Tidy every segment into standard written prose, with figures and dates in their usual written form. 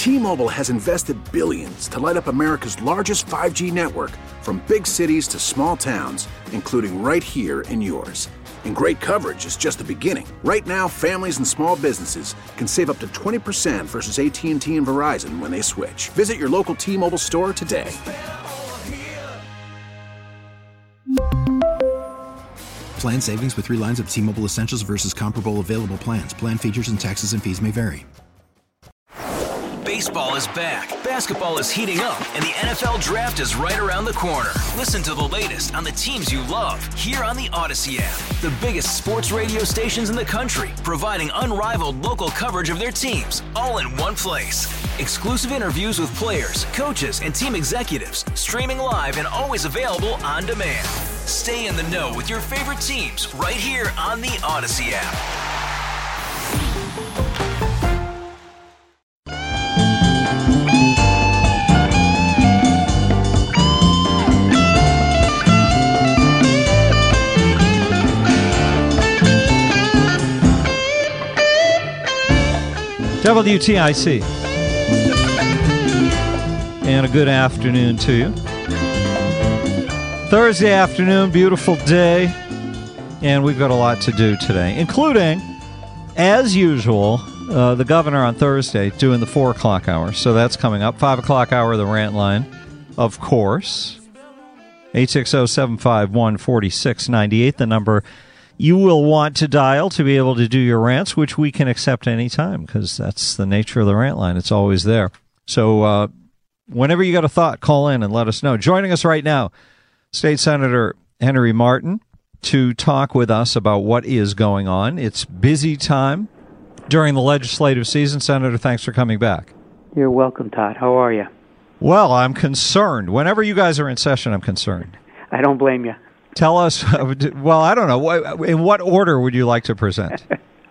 T-Mobile has invested billions to light up America's largest 5G network, from big cities to small towns, including right here in yours. And great coverage is just the beginning. Right now, families and small businesses can save up to 20% versus AT&T and Verizon when they switch. Visit your local T-Mobile store today. Plan savings with 3 lines of T-Mobile Essentials versus comparable available plans. Plan features and taxes and fees may vary. Baseball is back, basketball is heating up, and the NFL Draft is right around the corner. Listen to the latest on the teams you love here on the Odyssey app. The biggest sports radio stations in the country, providing unrivaled local coverage of their teams, all in one place. Exclusive interviews with players, coaches, and team executives, streaming live and always available on demand. Stay in the know with your favorite teams right here on the Odyssey app. WTIC. And a good afternoon to you. Thursday afternoon, beautiful day. And we've got a lot to do today, including, as usual, the governor on Thursday doing the 4 o'clock hour. So that's coming up. 5 o'clock hour, the rant line, of course. 860-751-4698, the number you will want to dial to be able to do your rants, which we can accept any time because that's the nature of the rant line. It's always there. So whenever you got a thought, call in and let us know. Joining us right now, State Senator Henry Martin, to talk with us about what is going on. It's busy time during the legislative season. Senator, thanks for coming back. You're welcome, Todd. How are you? Well, I'm concerned. Whenever you guys are in session, I'm concerned. I don't blame you. Tell us, well, I don't know. In what order would you like to present?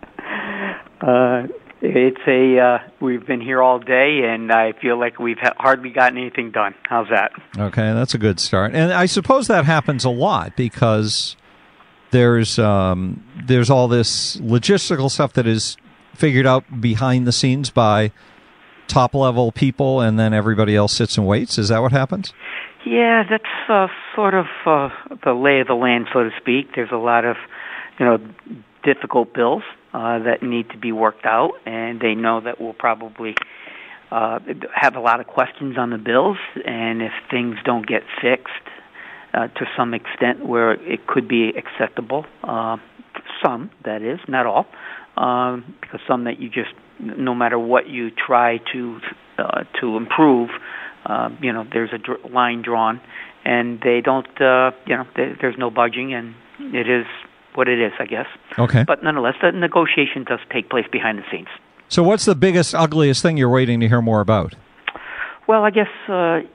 We've been here all day, and I feel like we've hardly gotten anything done. How's that? Okay, that's a good start. And I suppose that happens a lot because there's all this logistical stuff that is figured out behind the scenes by top-level people, and then everybody else sits and waits. Is that what happens? Yeah, that's sort of the lay of the land, so to speak. There's a lot of, difficult bills that need to be worked out, and they know that we'll probably have a lot of questions on the bills, and if things don't get fixed to some extent where it could be acceptable, some, that is, not all, because some that you just, no matter what you try to improve, there's a line drawn, and they don't, there's no budging, and it is what it is, I guess. Okay. But nonetheless, the negotiation does take place behind the scenes. So what's the biggest, ugliest thing you're waiting to hear more about? Well, I guess, we're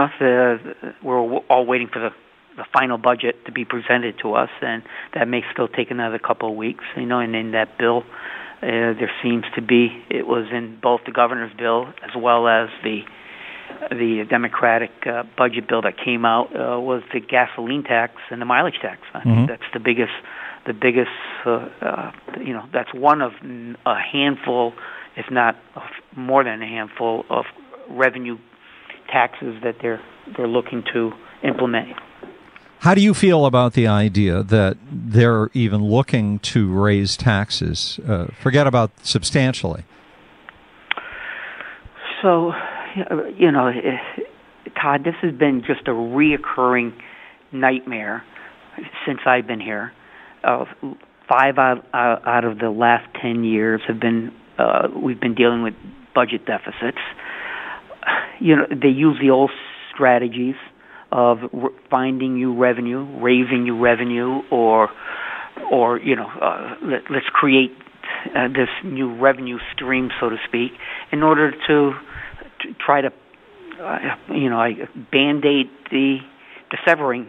all waiting for the final budget to be presented to us, and that may still take another couple of weeks, and in that bill, there seems to be, it was in both the governor's bill as well as the Democratic budget bill that came out was the gasoline tax and the mileage tax. I think that's the biggest. That's one of a handful, if not more than a handful, of revenue taxes that they're looking to implement. How do you feel about the idea that they're even looking to raise taxes? Forget about substantially. So, Todd, this has been just a reoccurring nightmare since I've been here. 5 out of the last 10 years have been we've been dealing with budget deficits. They use the old strategies of finding new revenue, raising new revenue, or let's create this new revenue stream, so to speak, in order to try to band-aid the severing,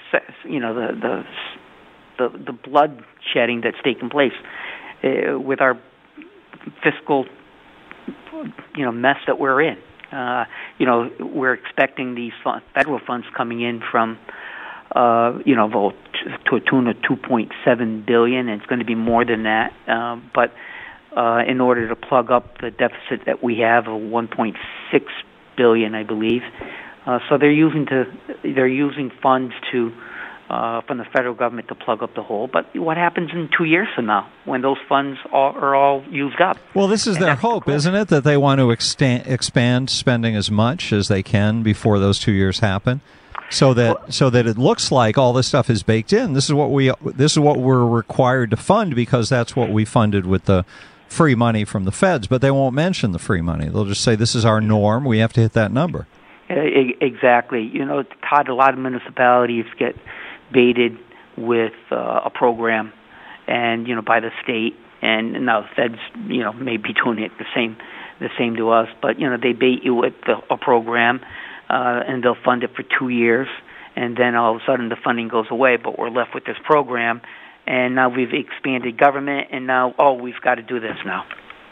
the blood shedding that's taken place with our fiscal mess that we're in. We're expecting these federal funds coming in from to a tune of $2.7 billion, and it's going to be more than that. But in order to plug up the deficit that we have of $1.6 billion, I believe. So they're using funds from the federal government to plug up the hole. But what happens in 2 years from now when those funds are all used up? Well, this is their hope, isn't it, that they want to expand spending as much as they can before those 2 years happen, so that it looks like all this stuff is baked in. This is what we're required to fund because that's what we funded with the free money from the feds. But they won't mention the free money. They'll just say this is our norm. We have to hit that number. Exactly. Todd, a lot of municipalities get baited with a program, and by the state, and now the feds, may be doing it the same to us. But they bait you with a program, and they'll fund it for 2 years, and then all of a sudden the funding goes away. But we're left with this program, and now we've expanded government, and now we've got to do this now.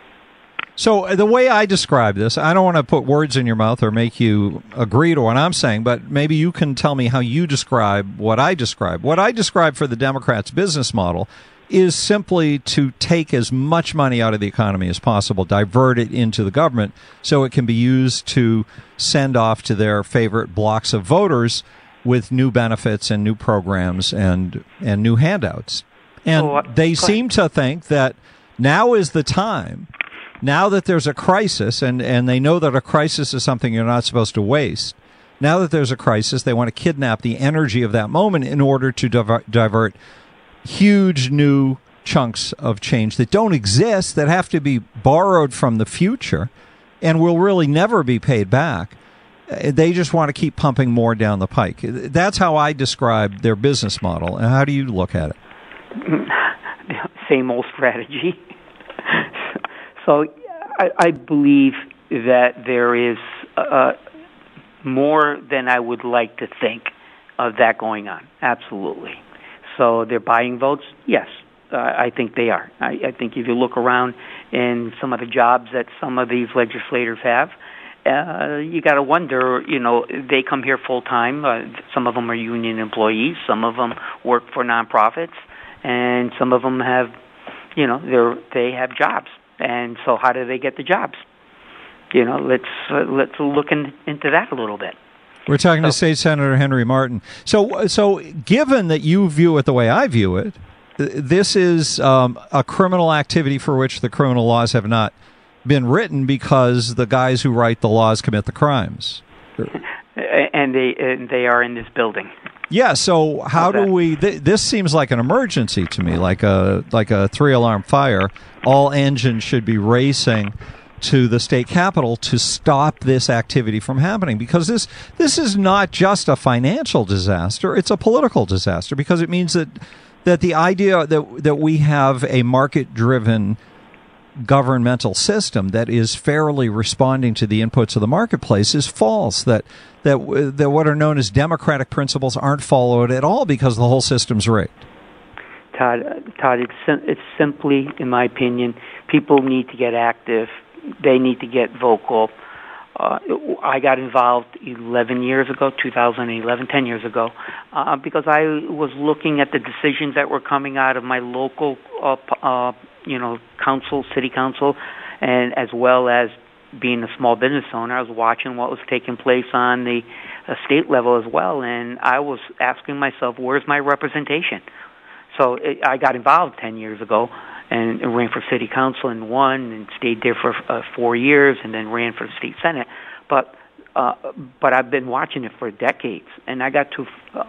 So the way I describe this, I don't want to put words in your mouth or make you agree to what I'm saying, but maybe you can tell me how you describe what I describe. What I describe for the Democrats' business model is simply to take as much money out of the economy as possible, divert it into the government so it can be used to send off to their favorite blocks of voters with new benefits and new programs and new handouts. And they seem to think that now is the time. Now that there's a crisis, and they know that a crisis is something you're not supposed to waste, now that there's a crisis, they want to kidnap the energy of that moment in order to divert huge new chunks of change that don't exist, that have to be borrowed from the future, and will really never be paid back. They just want to keep pumping more down the pike. That's how I describe their business model. And how do you look at it? Same old strategy. So I believe that there is more than I would like to think of that going on. Absolutely. So they're buying votes? Yes, I think they are. I think if you look around in some of the jobs that some of these legislators have, you got to wonder, they come here full time. Some of them are union employees. Some of them work for nonprofits. And some of them have, they have jobs. And so how do they get the jobs? Let's look into that a little bit. We're talking to State Senator Henry Martin. So given that you view it the way I view it, this is a criminal activity for which the criminal laws have not been written because the guys who write the laws commit the crimes. And they are in this building. Yeah, so how do we... This seems like an emergency to me, like a 3-alarm fire. All engines should be racing to the state capitol to stop this activity from happening, because this is not just a financial disaster, it's a political disaster, because it means that the idea that we have a market-driven governmental system that is fairly responding to the inputs of the marketplace is false, that what are known as democratic principles aren't followed at all because the whole system's rigged. Todd, it's simply, in my opinion, people need to get active. They need to get vocal. I got involved 11 years ago, 2011, 10 years ago, because I was looking at the decisions that were coming out of my local council, city council, and as well as being a small business owner, I was watching what was taking place on the state level as well, and I was asking myself, where's my representation? So I got involved 10 years ago and ran for city council and won and stayed there for 4 years and then ran for the state senate. But I've been watching it for decades, and I got to,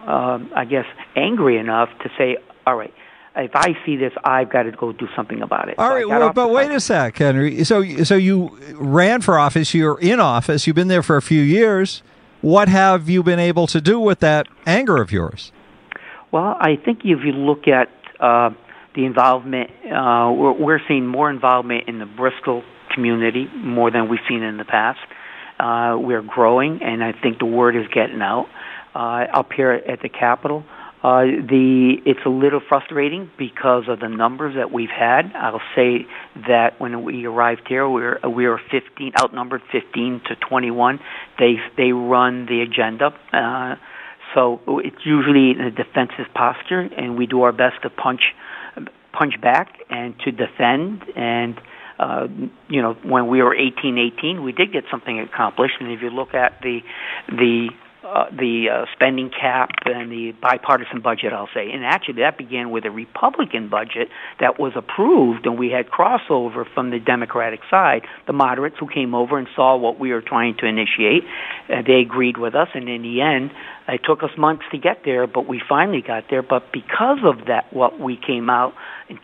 angry enough to say, all right, if I see this, I've got to go do something about it. All right, but wait a sec, Henry. So you ran for office. You're in office. You've been there for a few years. What have you been able to do with that anger of yours? Well, I think if you look at the involvement, we're seeing more involvement in the Bristol community more than we've seen in the past. We're growing, and I think the word is getting out. Up here at the Capitol, it's a little frustrating because of the numbers that we've had. I'll say that when we arrived here, we were outnumbered 15 to 21. They run the agenda. So it's usually in a defensive posture, and we do our best to punch back and to defend. And when we were 1818, we did get something accomplished. And if you look at the spending cap and the bipartisan budget, I'll say, and actually that began with a Republican budget that was approved, and we had crossover from the Democratic side. The moderates who came over and saw what we were trying to initiate, they agreed with us, and in the end, it took us months to get there, but we finally got there. But because of that, what we came out in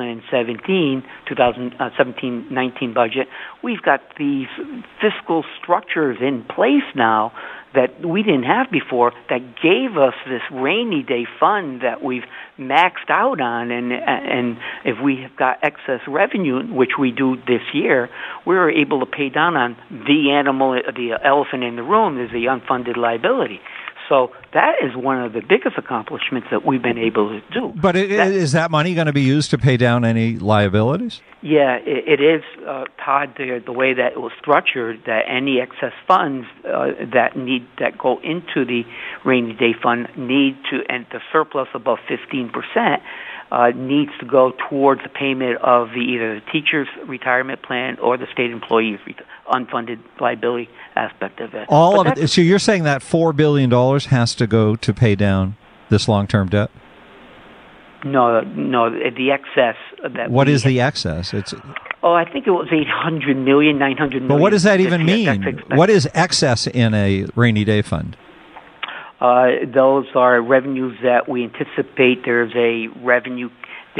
2017-19 budget, we've got these fiscal structures in place now that we didn't have before, that gave us this rainy day fund that we've maxed out on, and if we have got excess revenue, which we do this year, we were able to pay down on the elephant in the room is the unfunded liability. So that is one of the biggest accomplishments that we've been able to do. But is that money going to be used to pay down any liabilities? Yeah, it is, Todd, the way that it was structured, that any excess funds that go into the rainy day fund and the surplus above 15%, needs to go towards the payment of either the teacher's retirement plan or the state employee's unfunded liability aspect of it. So you're saying that $4 billion has to go to pay down this long-term debt? No, the excess. What is the excess? I think it was $800 million, $900 million. But what does that even mean? What is excess in a rainy day fund? Those are revenues that we anticipate. There is a revenue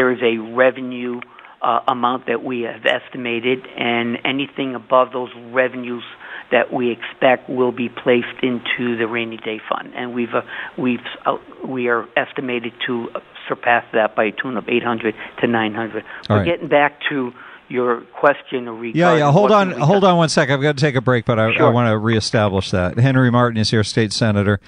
amount that we have estimated, and anything above those revenues that we expect will be placed into the rainy day fund, and we are estimated to surpass that by a tune of 800 to 900. We're getting back to your question regarding... Yeah. Hold on 1 second. I've got to take a break, but I want to reestablish that. Henry Martin is here, state senator.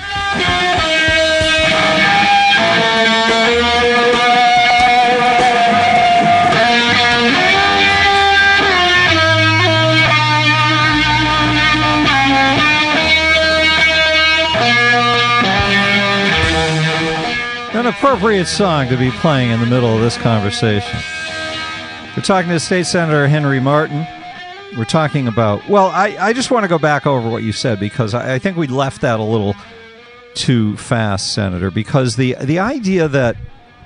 An appropriate song to be playing in the middle of this conversation. We're talking to State Senator Henry Martin. We're talking about... Well, I just want to go back over what you said, because I think we left that a little too fast, Senator, because the idea that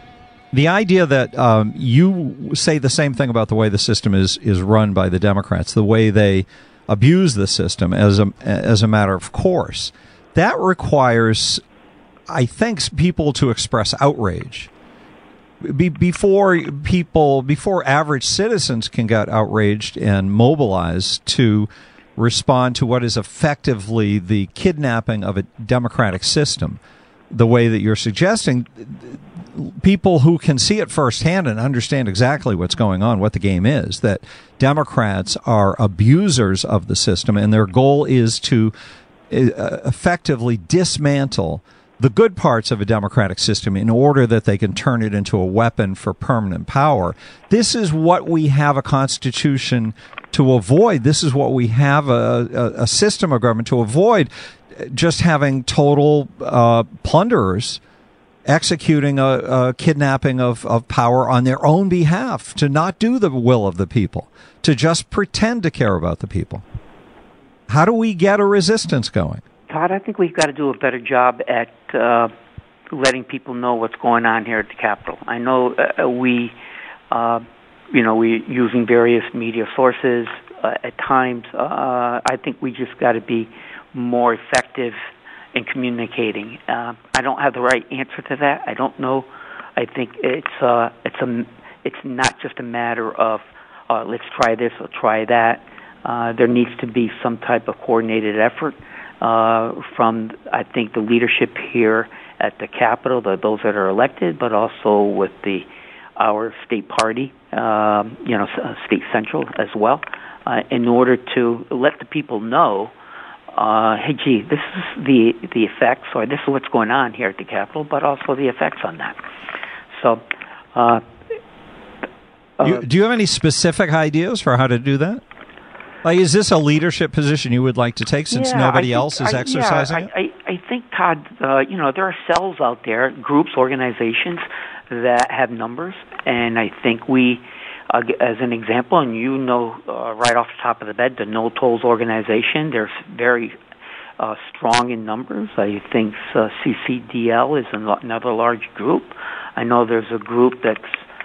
you say the same thing about the way the system is run by the Democrats, the way they abuse the system as a matter of course, that requires, I think, people to express outrage. Before average citizens can get outraged and mobilized to respond to what is effectively the kidnapping of a democratic system, the way that you're suggesting, people who can see it firsthand and understand exactly what's going on, what the game is, that Democrats are abusers of the system, and their goal is to effectively dismantle the good parts of a democratic system in order that they can turn it into a weapon for permanent power. This is what we have a constitution to avoid. This is what we have a system of government to avoid, just having total plunderers executing a kidnapping of power on their own behalf, to not do the will of the people, to just pretend to care about the people. How do we get a resistance going? Todd, I think we've got to do a better job at letting people know what's going on here at the Capitol. I know we're using various media sources at times. I think we just got to be more effective in communicating. I don't have the right answer to that. I don't know. I think it's not just a matter of let's try this or try that. There needs to be some type of coordinated effort from, I think, the leadership here at the Capitol, those that are elected, but also with our state party, State Central as well, in order to let the people know, hey, gee, this is the effects, or this is what's going on here at the Capitol, but also the effects on that. So, do you have any specific ideas for how to do that? Like, is this a leadership position you would like to take, since nobody else is exercising it? I think, Todd, there are cells out there, groups, organizations that have numbers, and I think we as an example, and right off the top of the bed, the No Tolls organization, they're very strong in numbers. I think CCDL is another large group. I know there's a group that's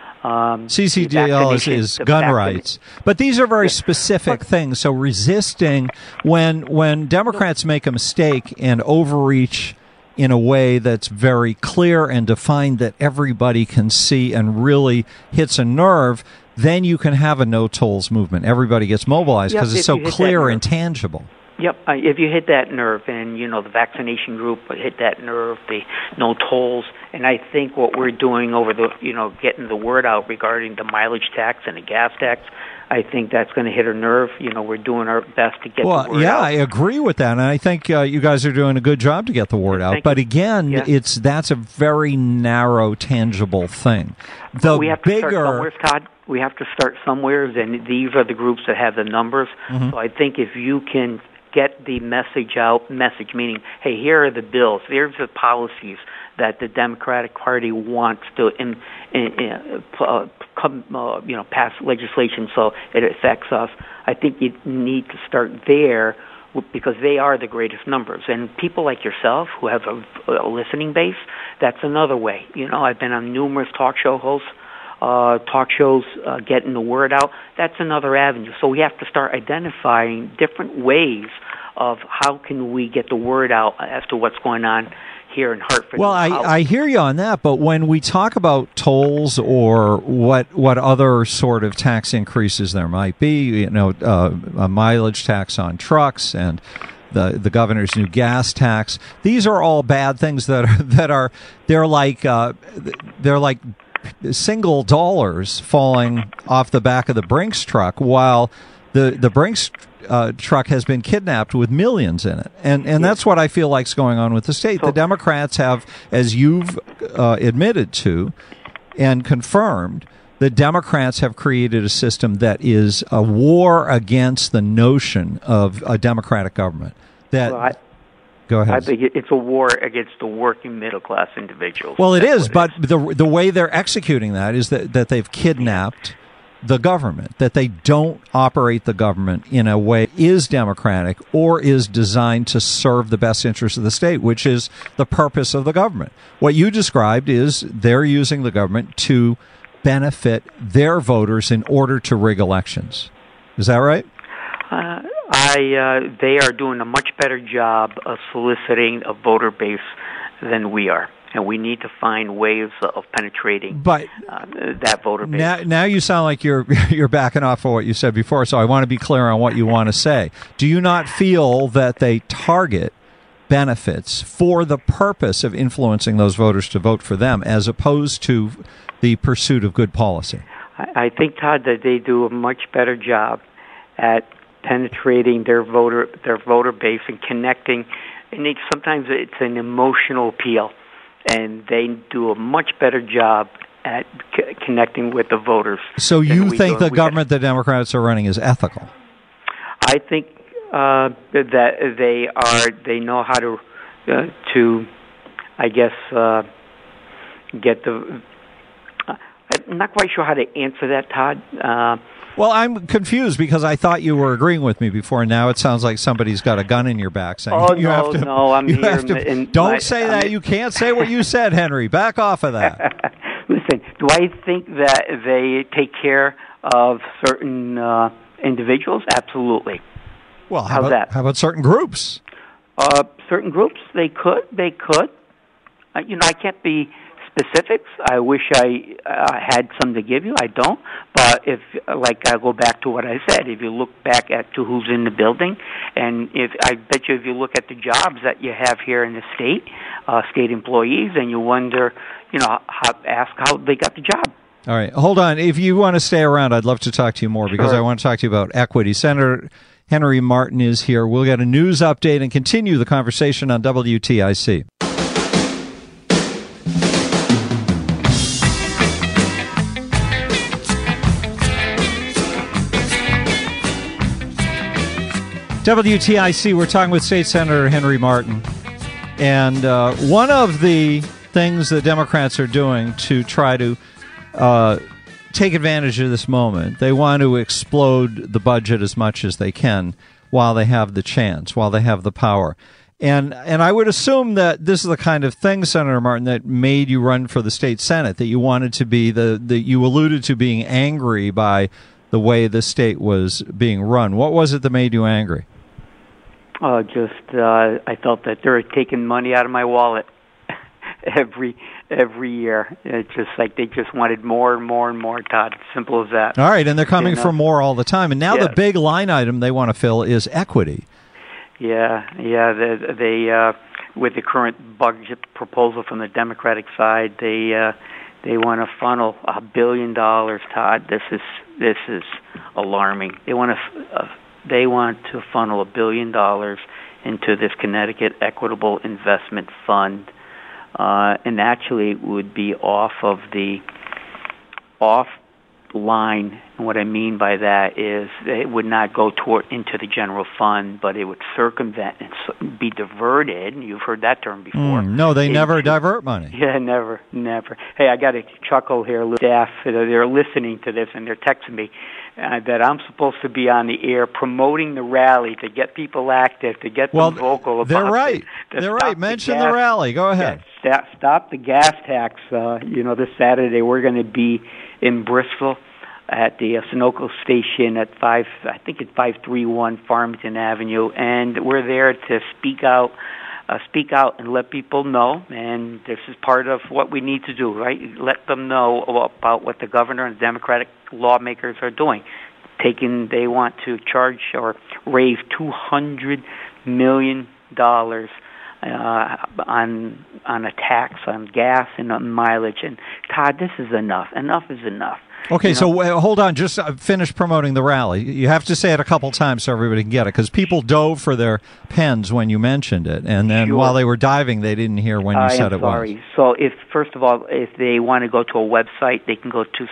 CCDL is gun rights. But these are very specific things. So resisting when Democrats make a mistake and overreach in a way that's very clear and defined that everybody can see and really hits a nerve, then you can have a no tolls movement. Everybody gets mobilized because it's so clear and tangible. Yep. If you hit that nerve, and the vaccination group hit that nerve, the no tolls, and I think what we're doing over the getting the word out regarding the mileage tax and the gas tax, I think that's going to hit a nerve. We're doing our best to get the word out. Well, yeah, I agree with that, and I think you guys are doing a good job to get the word out. But again, that's a very narrow, tangible thing. We have to start somewhere, Todd. We have to start somewhere, and these are the groups that have the numbers. Mm-hmm. So I think if you can get the message out, meaning, hey, here are the bills, here's the policies that the Democratic Party wants to pass legislation so it affects us. I think you need to start there because they are the greatest numbers. And people like yourself who have a listening base, that's another way. I've been on numerous talk shows, getting the word out. That's another avenue. So we have to start identifying different ways of how can we get the word out as to what's going on here in Hartford. Well, I hear you on that, but when we talk about tolls or what other sort of tax increases there might be, a mileage tax on trucks and the governor's new gas tax, these are all bad things they're like single dollars falling off the back of the Brinks truck, while the Brinks truck has been kidnapped with millions in it. And that's what I feel like's going on with the state. The Democrats have, as you've admitted to and confirmed, the Democrats have created a system that is a war against the notion of a democratic government. Go ahead. I think it's a war against the working middle-class individuals. Well, it is, but the way they're executing that is that they've kidnapped the government, that they don't operate the government in a way is democratic or is designed to serve the best interests of the state, which is the purpose of the government. What you described is they're using the government to benefit their voters in order to rig elections. Is that right? They are doing a much better job of soliciting a voter base than we are. And we need to find ways of penetrating that voter base. Now you sound like you're backing off of what you said before, so I want to be clear on what you want to say. Do you not feel that they target benefits for the purpose of influencing those voters to vote for them as opposed to the pursuit of good policy? I think, Todd, that they do a much better job at penetrating their voter base and connecting. And sometimes it's an emotional appeal. And they do a much better job at connecting with the voters. So you think the government the Democrats are running is ethical? I think that they know how to get the. I'm not quite sure how to answer that, Todd. Well, I'm confused because I thought you were agreeing with me before. Now it sounds like somebody's got a gun in your back saying, I'm here. Don't say that. You can't say what you said, Henry. Back off of that. Listen, do I think that they take care of certain individuals? Absolutely. Well, how about certain groups? Certain groups, they could. I can't be specifics. I wish I had some to give you. I don't. But I go back to what I said. If you look back to who's in the building, and I bet you if you look at the jobs that you have here in the state employees, and you wonder, ask how they got the job. All right, hold on. If you want to stay around, I'd love to talk to you more because I want to talk to you about equity. Senator Henry Martin is here. We'll get a news update and continue the conversation on WTIC. WTIC, we're talking with State Senator Henry Martin. And one of the things the Democrats are doing to try to take advantage of this moment. They want to explode the budget as much as they can while they have the chance, while they have the power. And I would assume that this is the kind of thing, Senator Martin, that made you run for the state Senate, that you wanted to be you alluded to being angry by the way the state was being run. What was it that made you angry? I felt that they're taking money out of my wallet every year. It's just like they just wanted more and more and more, Todd. Simple as that. All right, and they're coming for more all the time. And now the big line item they want to fill is equity. Yeah. They with the current budget proposal from the Democratic side, they want to funnel $1 billion, Todd. This is alarming. They want to funnel $1 billion into this Connecticut Equitable Investment Fund, and actually it would be offline. And what I mean by that is it would not go into the general fund, but it would circumvent and be diverted. You've heard that term before. No, they never divert money. Yeah, never. Hey, I got a chuckle here. Staff, they're listening to this, and they're texting me that I'm supposed to be on the air promoting the rally to get people active, to get them vocal about they're right. They're right. Mention the rally. Go ahead. Yeah, stop the gas tax. This Saturday we're going to be in Bristol at the Sunoco station at 531 Farmington Avenue, and we're there to speak out and let people know. And this is part of what we need to do, right? Let them know about what the governor and Democratic lawmakers are doing. They want to charge or raise $200 million on a tax on gas and on mileage. And Todd, this is enough. Enough is enough. Okay, so hold on. Just finish promoting the rally. You have to say it a couple times so everybody can get it, because people dove for their pens when you mentioned it, and then while they were diving, they didn't hear when you said it was. So first of all, if they want to go to a website, they can go to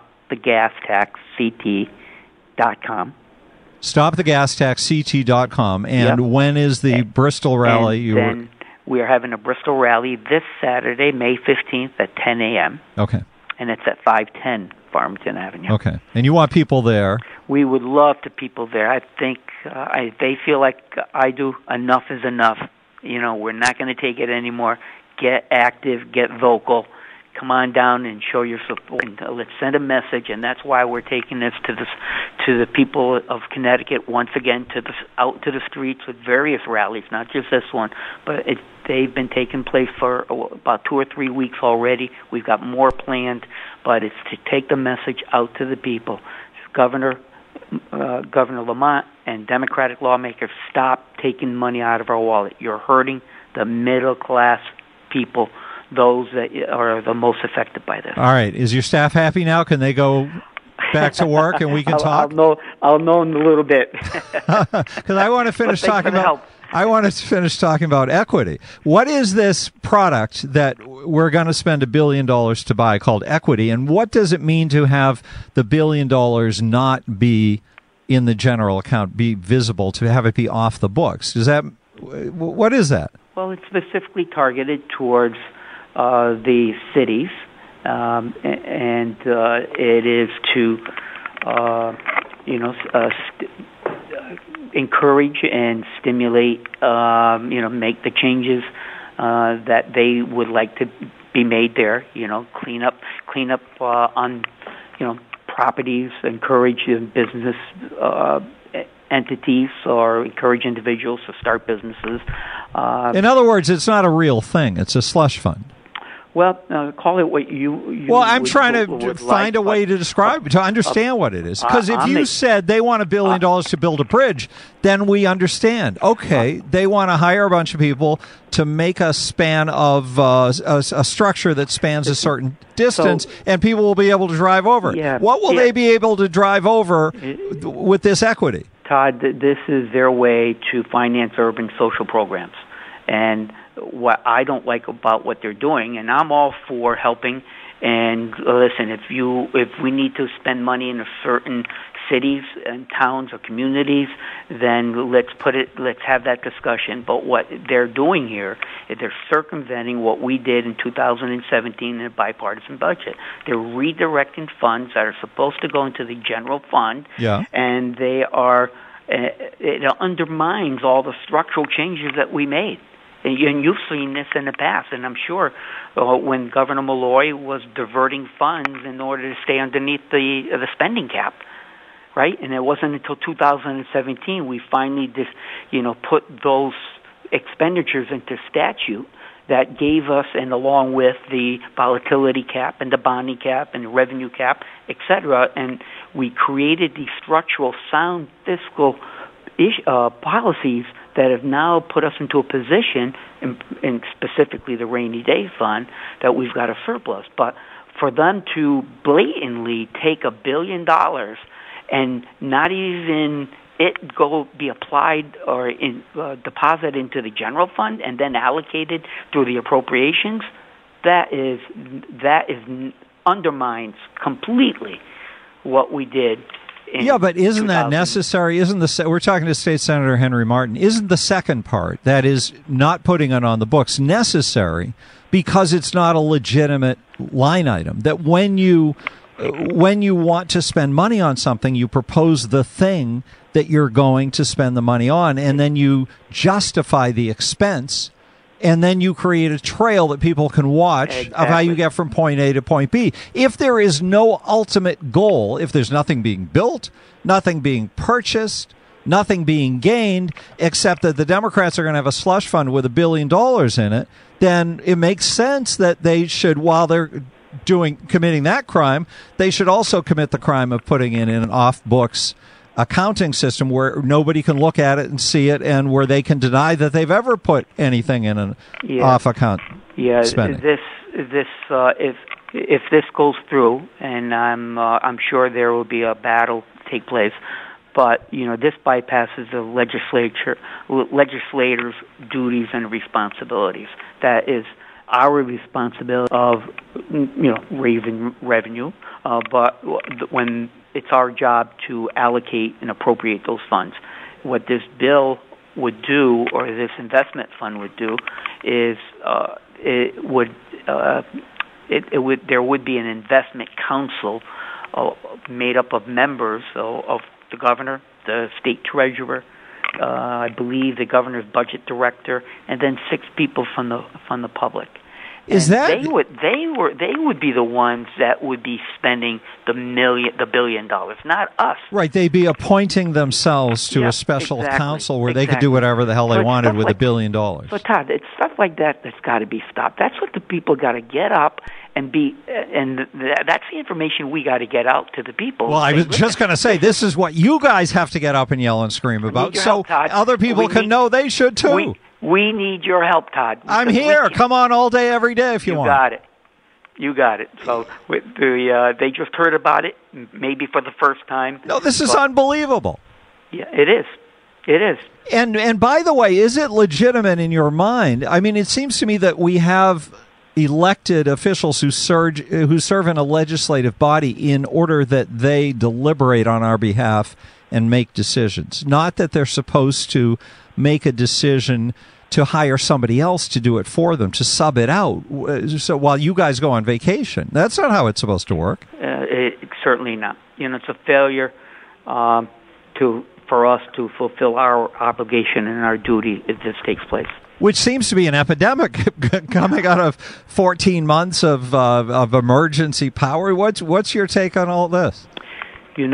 stopthegastaxct.com. Stopthegastaxct.com. And when is the Bristol rally? Then we are having a Bristol rally this Saturday, May 15th at 10 a.m. Okay. And it's at 510 Farmington Avenue. Okay. And you want people there? We would love to people there. I think they feel like I do. Enough is enough. We're not going to take it anymore. Get active. Get vocal. Come on down and show your support. And let's send a message, and that's why we're taking this to the people of Connecticut once again, out to the streets with various rallies, not just this one, but they've been taking place for about 2 or 3 weeks already. We've got more planned, but it's to take the message out to the people. Governor Lamont and Democratic lawmakers, stop taking money out of our wallet. You're hurting the middle class people, those that are the most affected by this. All right. Is your staff happy now? Can they go back to work and we can talk? I'll know in a little bit. Because I want to finish talking about equity. What is this product that we're going to spend $1 billion to buy called equity, and what does it mean to have the $1 billion not be in the general account, be visible, to have it be off the books? What is that? Well, it's specifically targeted towards the cities, and it is to encourage and stimulate, make the changes that they would like to be made there. Clean up on properties, encourage business entities, or encourage individuals to start businesses. In other words, it's not a real thing. It's a slush fund. Well, call it what you well, I'm trying to find a way to describe, to understand what it is. Because if you said they want $1 billion to build a bridge, then we understand. Okay, they want to hire a bunch of people to make a span of a structure that spans a certain distance, and people will be able to drive over it. Yeah, what will they be able to drive over with this equity? Todd, this is their way to finance urban social programs. And what I don't like about what they're doing, and I'm all for helping, and listen, if we need to spend money in a certain cities and towns or communities, then let's have that discussion. But what they're doing here is they're circumventing what we did in 2017 in a bipartisan budget. They're redirecting funds that are supposed to go into the general fund, and they are it undermines all the structural changes that we made. And you've seen this in the past, and I'm sure when Governor Malloy was diverting funds in order to stay underneath the spending cap, right? And it wasn't until 2017 we finally put those expenditures into statute that gave us, and along with the volatility cap and the bonding cap and the revenue cap, et cetera, and we created these structural sound fiscal policies that have now put us into a position, in specifically the rainy day fund, that we've got a surplus. But for them to blatantly take $1 billion and not even it be applied or deposited into the general fund and then allocated through the appropriations, that undermines completely what we did. Yeah, but isn't that necessary? We're talking to State Senator Henry Martin. Isn't the second part, that is not putting it on the books, necessary because it's not a legitimate line item? That when you want to spend money on something, you propose the thing that you're going to spend the money on, and then you justify the expense, and then you create a trail that people can watch of how you get from point A to point B. If there is no ultimate goal, if there's nothing being built, nothing being purchased, nothing being gained, except that the Democrats are going to have a slush fund with $1 billion in it, then it makes sense that they should, while they're committing that crime, they should also commit the crime of putting in an off-books accounting system where nobody can look at it and see it, and where they can deny that they've ever put anything in an off-account spending. If this goes through, and I'm sure there will be a battle take place, but this bypasses the legislators' duties and responsibilities. That is our responsibility of raising revenue, but when it's our job to allocate and appropriate those funds. What this bill would do, or this investment fund would do, is there would be an investment council made up of members of the governor, the state treasurer, I believe the governor's budget director, and then 6 people from the public. Is that they would be the ones that would be spending the $1 billion, not us. Right, they'd be appointing themselves to a special council where they could do whatever the hell they wanted with $1 billion. But Todd, it's stuff like that that's got to be stopped. That's what the people got to get up and be, and that's the information we got to get out to the people. Well, I was just going to say, this is what you guys have to get up and yell and scream about, so other people can know they should too. We need your help, Todd. I'm here. Come on all day, every day if you want. You got it. So they just heard about it, maybe for the first time. No, this is unbelievable. Yeah, it is. It is. And by the way, is it legitimate in your mind? I mean, it seems to me that we have elected officials who serve in a legislative body in order that they deliberate on our behalf and make decisions. Not that they're supposed to make a decision to hire somebody else to do it for them, to sub it out. So while you guys go on vacation, that's not how it's supposed to work. It's certainly not. It's a failure for us to fulfill our obligation and our duty if this takes place. Which seems to be an epidemic coming out of 14 months of emergency power. What's your take on all this? I'm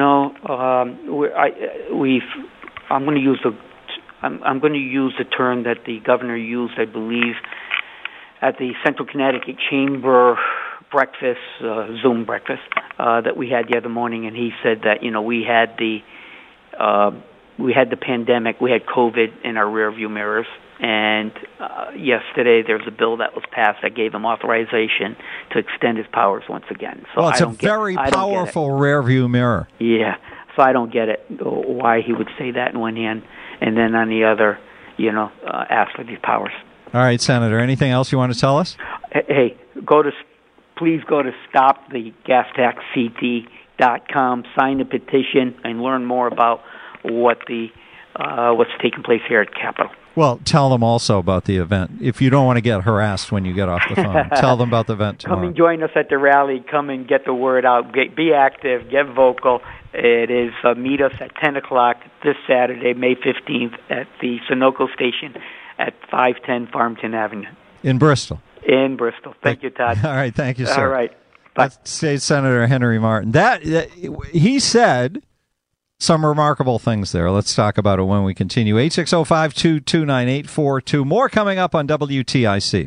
going to use the term that the governor used, I believe, at the Central Connecticut Chamber breakfast, Zoom breakfast, that we had the other morning, and he said that we had the pandemic, we had COVID in our rearview mirrors, and yesterday there's a bill that was passed that gave him authorization to extend his powers once again. So it's a very powerful rearview mirror. Yeah, so I don't get it why he would say that in one hand, and then on the other, ask for these powers. All right, Senator, anything else you want to tell us? Hey, please go to stopthegastaxct.org change.com, sign the petition, and learn more about what's taking place here at Capitol. Well, tell them also about the event. If you don't want to get harassed when you get off the phone, tell them about the event tomorrow. Come and join us at the rally. Come and get the word out. Be active. Get vocal. It is meet us at 10 o'clock this Saturday, May 15th, at the Sunoco station at 510 Farmington Avenue. In Bristol. In Bristol. Thank you, Todd. All right. Thank you, sir. All right. Bye. State Senator Henry Martin. He said some remarkable things there. Let's talk about it when we continue. 860-522-9842. More coming up on WTIC.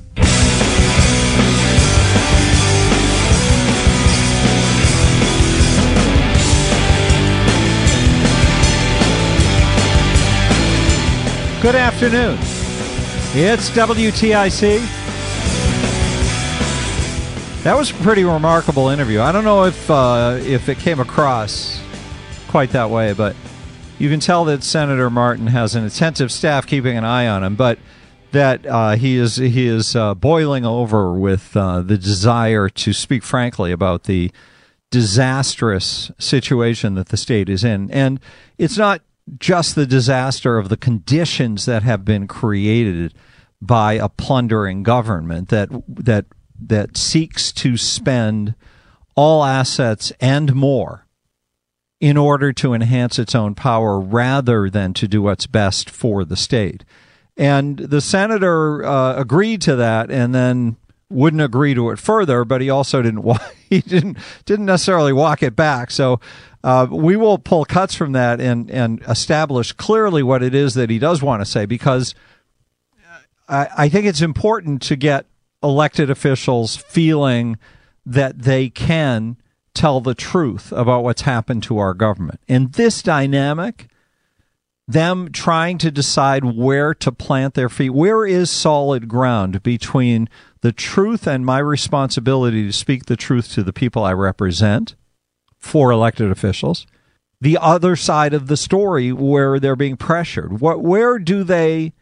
Good afternoon. It's WTIC. That was a pretty remarkable interview. I don't know if it came across quite that way, but you can tell that Senator Martin has an attentive staff keeping an eye on him, but that he is boiling over with the desire to speak frankly about the disastrous situation that the state is in. And it's not just the disaster of the conditions that have been created by a plundering government that seeks to spend all assets and more in order to enhance its own power rather than to do what's best for the state. And the senator agreed to that and then wouldn't agree to it further, but he also didn't necessarily walk it back. So we will pull cuts from that and establish clearly what it is that he does want to say, because I think it's important to get elected officials feeling that they can tell the truth about what's happened to our government. And this dynamic, them trying to decide where to plant their feet, where is solid ground between the truth and my responsibility to speak the truth to the people I represent for elected officials, the other side of the story where they're being pressured. Where do they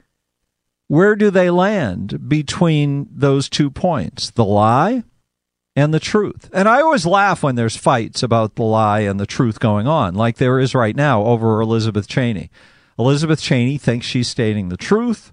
land between those 2 points, the lie and the truth? And I always laugh when there's fights about the lie and the truth going on, like there is right now over Elizabeth Cheney. Elizabeth Cheney thinks she's stating the truth,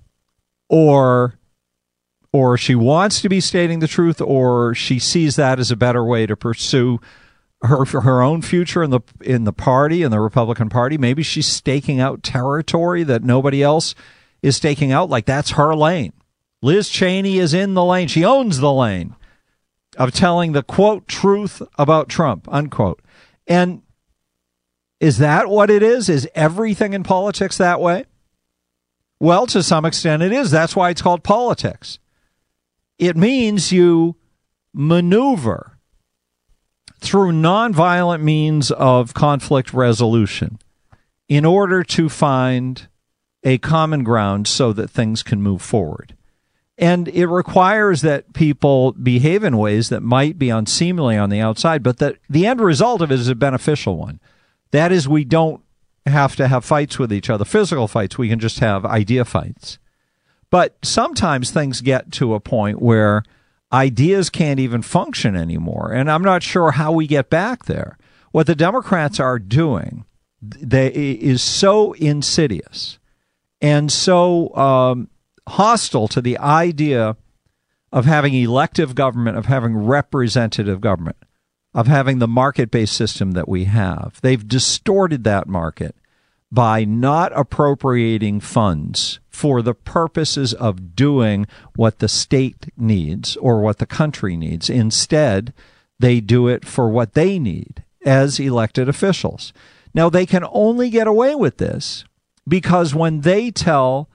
or she wants to be stating the truth, or she sees that as a better way to pursue her own future in the party, in the Republican Party. Maybe she's staking out territory that nobody else is staking out, like that's her lane. Liz Cheney is in the lane. She owns the lane of telling the, quote, truth about Trump, unquote. And is that what it is? Is everything in politics that way? Well, to some extent it is. That's why it's called politics. It means you maneuver through nonviolent means of conflict resolution in order to find a common ground so that things can move forward. And it requires that people behave in ways that might be unseemly on the outside, but that the end result of it is a beneficial one. That is, we don't have to have fights with each other, physical fights. We can just have idea fights. But sometimes things get to a point where ideas can't even function anymore, and I'm not sure how we get back there. What the Democrats are doing is so insidious and so hostile to the idea of having elective government, of having representative government, of having the market-based system that we have. They've distorted that market by not appropriating funds for the purposes of doing what the state needs or what the country needs. Instead, they do it for what they need as elected officials. Now, they can only get away with this because when they tell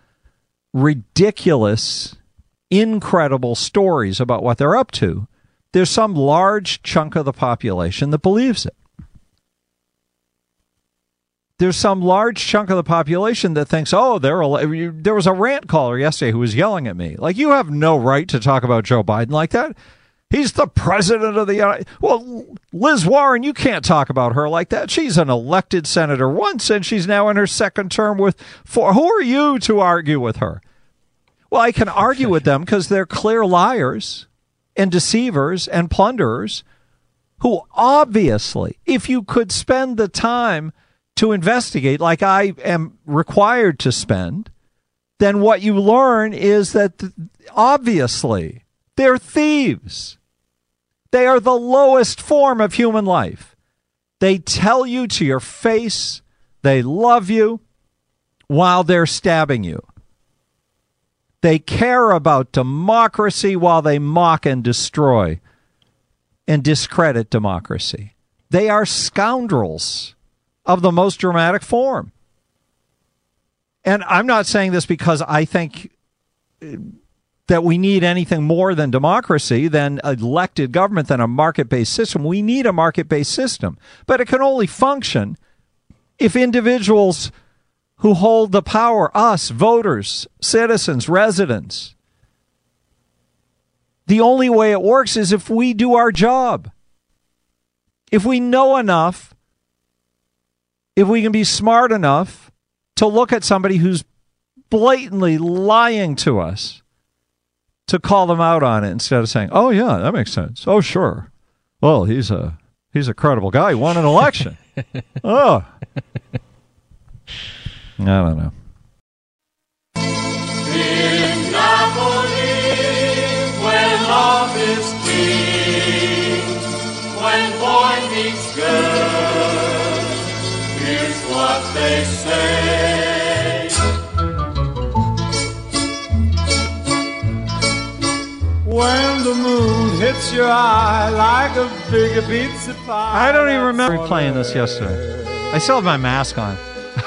ridiculous, incredible stories about what they're up to, there's some large chunk of the population that believes it. There's some large chunk of the population that thinks, oh, there was a rant caller yesterday who was yelling at me. Like, you have no right to talk about Joe Biden like that. He's the president of the United States. Well, Liz Warren, you can't talk about her like that. She's an elected senator once, and she's now in her second term with four. Who are you to argue with her? Well, I can argue with them because they're clear liars and deceivers and plunderers who obviously, if you could spend the time to investigate like I am required to spend, then what you learn is that obviously they're thieves. They are the lowest form of human life. They tell you to your face they love you while they're stabbing you. They care about democracy while they mock and destroy and discredit democracy. They are scoundrels of the most dramatic form. And I'm not saying this because I think that we need anything more than democracy, than elected government, than a market-based system. We need a market-based system. But it can only function if individuals who hold the power, us, voters, citizens, residents, the only way it works is if we do our job. If we know enough, if we can be smart enough to look at somebody who's blatantly lying to us, to call them out on it instead of saying, oh, yeah, that makes sense. Oh, sure. Well, he's a credible guy. He won an election. Oh. I don't know. In Napoli, when love is king, when boy meets girl, here's what they say. When the moon hits your eye like a big pizza pie. I don't even remember playing this yesterday. I still have my mask on.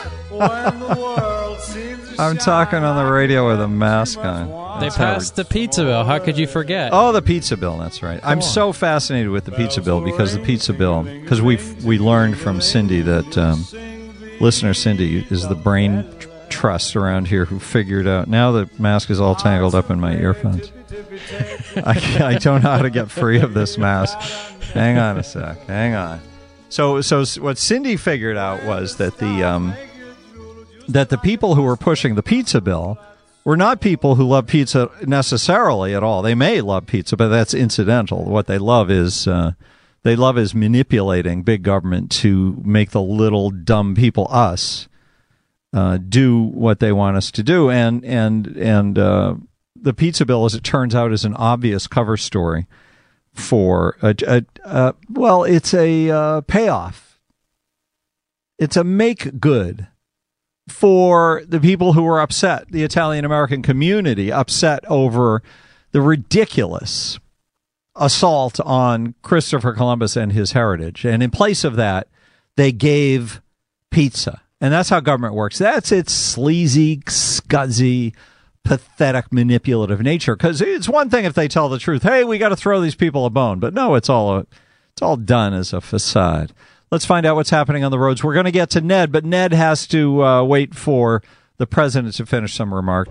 I'm talking on the radio with a mask on. They passed the pizza bill. How could you forget? Oh, the pizza bill. That's right. I'm so fascinated with the pizza bill because we learned from Cindy that listener Cindy is the brain trust around here who figured out. Now the mask is all tangled up in my earphones. I don't know how to get free of this mask. Hang on a sec. Hang on. So what Cindy figured out was that the people who were pushing the pizza bill were not people who love pizza necessarily at all. They may love pizza, but that's incidental. What they love is manipulating big government to make the little dumb people, us, do what they want us to do. And the pizza bill, as it turns out, is an obvious cover story for it's a payoff. It's a make good for the people who were upset, the Italian-American community, upset over the ridiculous assault on Christopher Columbus and his heritage. And in place of that, they gave pizza. And that's how government works. That's its sleazy, scuzzy, pathetic, manipulative nature. Because it's one thing if they tell the truth, hey, we got to throw these people a bone. But no, it's all done as a facade. Let's find out what's happening on the roads. We're going to get to Ned, but Ned has to wait for the president to finish some remarks.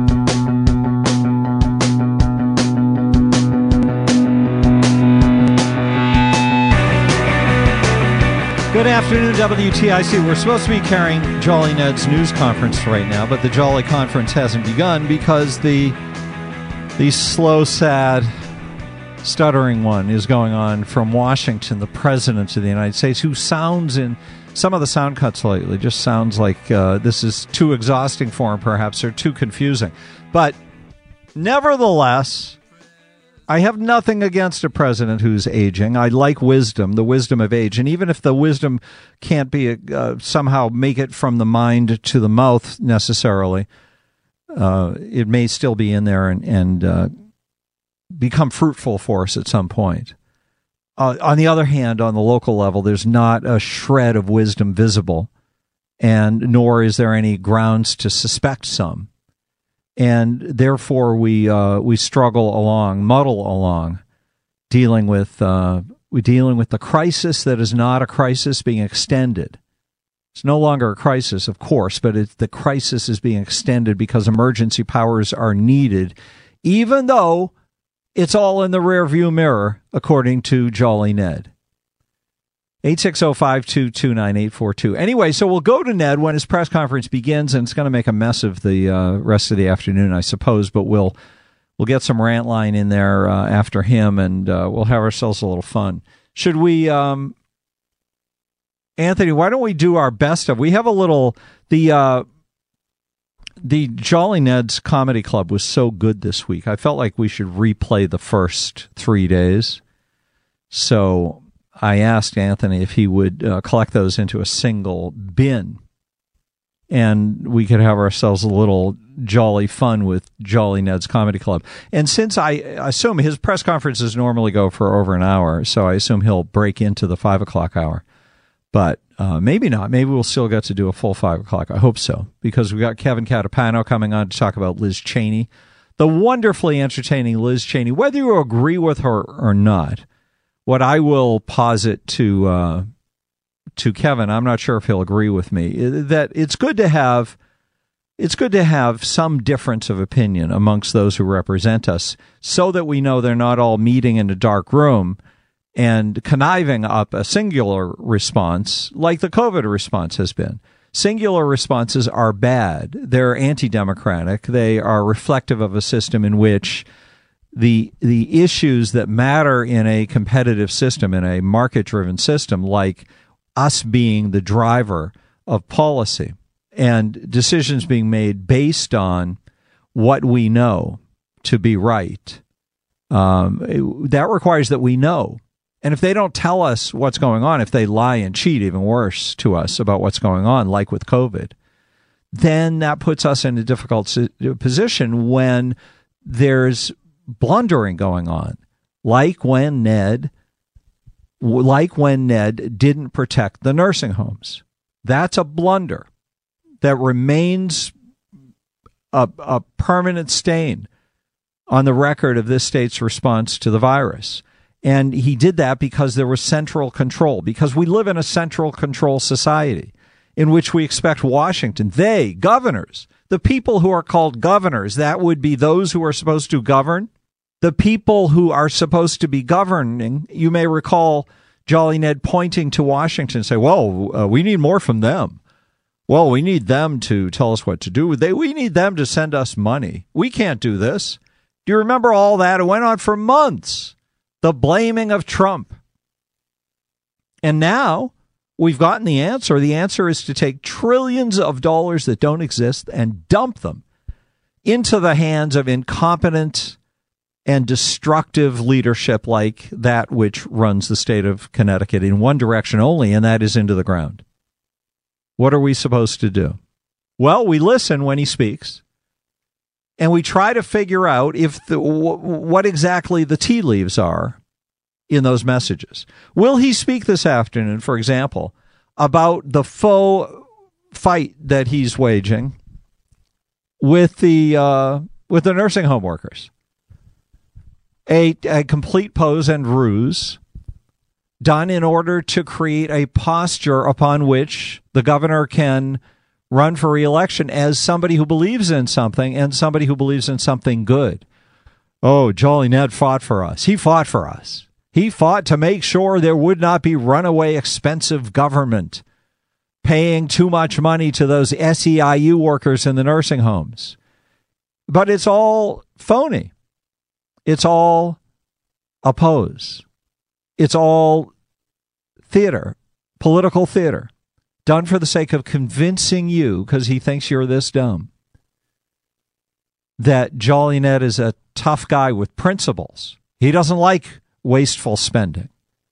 Good afternoon, WTIC. We're supposed to be carrying Jolly Ned's news conference right now, but the Jolly conference hasn't begun because the slow, sad, stuttering one is going on from Washington, the President of the United States, who sounds in some of the sound cuts lately, just sounds like this is too exhausting for him, perhaps, or too confusing. But nevertheless, I have nothing against a president who's aging. I like wisdom, the wisdom of age. And even if the wisdom can't be somehow make it from the mind to the mouth necessarily, it may still be in there and become fruitful for us at some point. On the other hand, on the local level, there's not a shred of wisdom visible, and nor is there any grounds to suspect some. And therefore, we struggle along, muddle along, dealing with the crisis that is not a crisis being extended. It's no longer a crisis, of course, but the crisis is being extended because emergency powers are needed, even though it's all in the rearview mirror, according to Jolly Ned. 860-522-9842. Anyway, so we'll go to Ned when his press conference begins, and it's going to make a mess of the rest of the afternoon, I suppose, but we'll get some rant line in there after him, and we'll have ourselves a little fun. Should we, Anthony, why don't we do our best of? We have a little, the Jolly Ned's Comedy Club was so good this week. I felt like we should replay the first 3 days. So I asked Anthony if he would collect those into a single bin, and we could have ourselves a little jolly fun with Jolly Ned's Comedy Club. And since I assume his press conferences normally go for over an hour, so I assume he'll break into the 5 o'clock hour. But maybe not. Maybe we'll still get to do a full 5 o'clock. I hope so, because we got Kevin Catapano coming on to talk about Liz Cheney, the wonderfully entertaining Liz Cheney, whether you agree with her or not. What I will posit to Kevin, I'm not sure if he'll agree with me, that it's good to have some difference of opinion amongst those who represent us, so that we know they're not all meeting in a dark room and conniving up a singular response like the COVID response has been. Singular responses are bad. They're anti-democratic. They are reflective of a system in which the issues that matter in a competitive system, in a market-driven system, like us being the driver of policy and decisions being made based on what we know to be right, that requires that we know. And if they don't tell us what's going on, if they lie and cheat even worse to us about what's going on, like with COVID, then that puts us in a difficult position when there's blundering going on, like when Ned didn't protect the nursing homes. That's a blunder that remains a permanent stain on the record of this state's response to the virus. And he did that because there was central control, because we live in a central control society in which we expect Washington, governors, the people who are called governors, that would be those who are supposed to govern, the people who are supposed to be governing. You may recall Jolly Ned pointing to Washington and say, well, we need more from them. Well, we need them to tell us what to do. We need them to send us money. We can't do this. Do you remember all that? It went on for months. The blaming of Trump. And now we've gotten the answer. The answer is to take trillions of dollars that don't exist and dump them into the hands of incompetent and destructive leadership like that which runs the state of Connecticut in one direction only, and that is into the ground. What are we supposed to do? Well, we listen when he speaks, and we try to figure out what exactly the tea leaves are in those messages. Will he speak this afternoon, for example, about the faux fight that he's waging with the nursing home workers? A complete pose and ruse done in order to create a posture upon which the governor can run for re-election as somebody who believes in something and somebody who believes in something good. Oh, Jolly Ned fought for us. He fought for us. He fought to make sure there would not be runaway expensive government paying too much money to those SEIU workers in the nursing homes. But it's all phony. It's all a pose. It's all theater, political theater, done for the sake of convincing you, because he thinks you're this dumb, that Jolly Ned is a tough guy with principles. He doesn't like wasteful spending.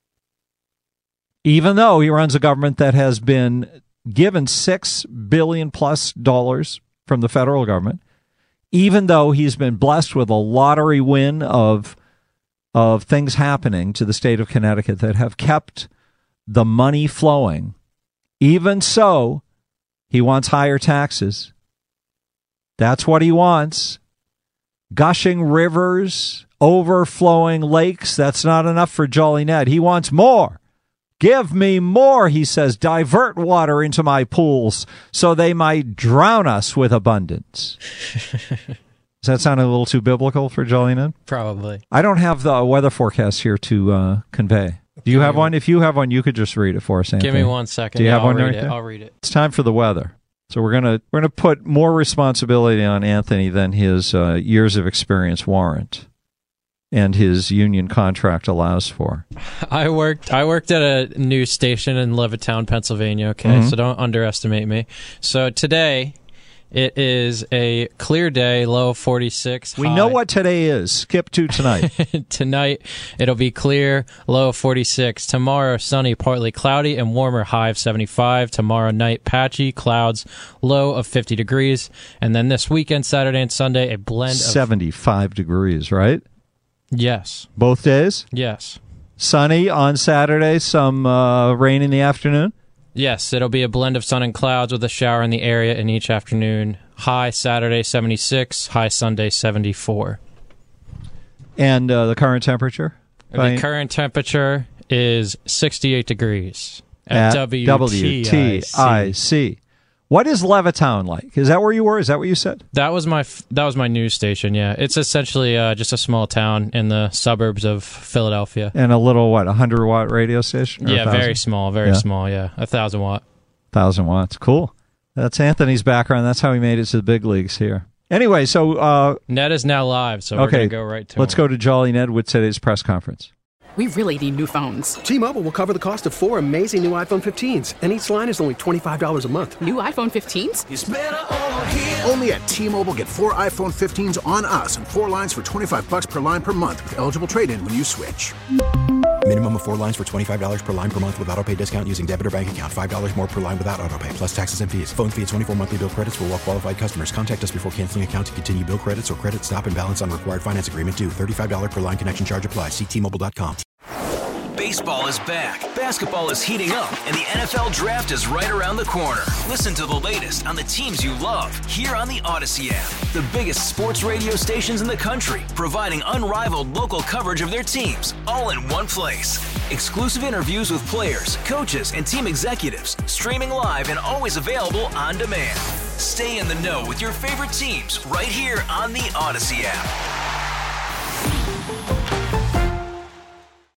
Even though he runs a government that has been given $6 billion plus from the federal government, even though he's been blessed with a lottery win of things happening to the state of Connecticut that have kept the money flowing, even so, he wants higher taxes. That's what he wants. Gushing rivers, overflowing lakes, that's not enough for Jolly Ned. He wants more. Give me more, he says. Divert water into my pools so they might drown us with abundance. Does that sound a little too biblical for Jolly Ned? Probably. I don't have the weather forecast here to convey. Do you have one? If you have one, you could just read it for us, Anthony. Give me 1 second. Do you have one right right there? there? I'll read it. It's time for the weather. So we're gonna put more responsibility on Anthony than his years of experience warrant. and his union contract allows for. I worked at a news station in Levittown, Pennsylvania, okay? So don't underestimate me. So today, it is a clear day, low of 46. We know what today is. Skip to tonight. Tonight, it'll be clear, low of 46. Tomorrow, sunny, partly cloudy, and warmer, high of 75. Tomorrow night, patchy, clouds, low of 50 degrees. And then this weekend, Saturday and Sunday, a blend of 75 degrees, right? Yes. Both days? Yes. Sunny on Saturday, some rain in the afternoon? Yes, it'll be a blend of sun and clouds with a shower in the area in each afternoon. High Saturday, 76. High Sunday, 74. And the current temperature? The current temperature is 68 degrees at WTIC. What is Levittown like? Is that where you were? Is that what you said? That was my news station, yeah. It's essentially just a small town in the suburbs of Philadelphia. And a little, 100-watt radio station? Yeah, very small, small, yeah. 1,000 watt. 1,000 watts. Cool. That's Anthony's background. That's how he made it to the big leagues here. Anyway, so... Ned is now live, so we're going to go right to Let's go to Jolly Ned with today's press conference. We really need new phones. T-Mobile will cover the cost of 4 amazing new iPhone 15s, and each line is only $25 a month. New iPhone 15s? It's better over here. Only at T-Mobile, get 4 iPhone 15s on us and 4 lines for $25 per line per month with eligible trade-in when you switch. Minimum of 4 lines for $25 per line per month with autopay discount using debit or bank account. $5 more per line without autopay, plus taxes and fees. Phone fee at 24 monthly bill credits for well-qualified customers. Contact us before canceling account to continue bill credits or credit stop and balance on required finance agreement due. $35 per line connection charge applies. See T-Mobile.com. Baseball is back, basketball is heating up, and the NFL Draft is right around the corner. Listen to the latest on the teams you love here on the Odyssey app. The biggest sports radio stations in the country, providing unrivaled local coverage of their teams, all in one place. Exclusive interviews with players, coaches, and team executives, streaming live and always available on demand. Stay in the know with your favorite teams right here on the Odyssey app.